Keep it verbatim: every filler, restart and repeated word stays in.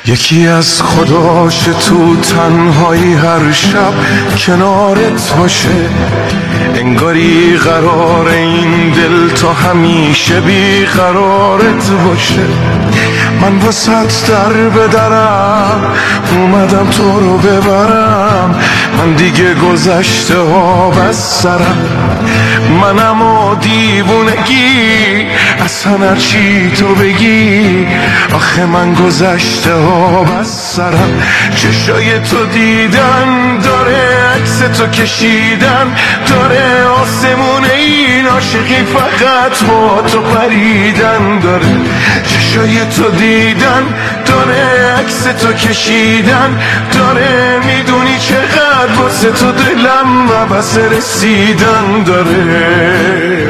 یکی از خداش تو تنهایی هر شب کنارت باشه، انگاری قرار این دل تا همیشه بی قرارت باشه. من واسط در بدرم اومدم تو رو ببرم، من دیگه گذشته ها بس سرم، منم و دیوونگی اصلا هرچی تو بگی، آخه من گذشته ها بس سرم. چشای تو دیدن داره، عکس تو کشیدن داره، آسمون این عاشقی فقط با تو پریدن داره. چشای تو دیدن داره، عکس تو کشیدن داره، میدونی چقدر واسه تو دلم عبس رسیدن داره.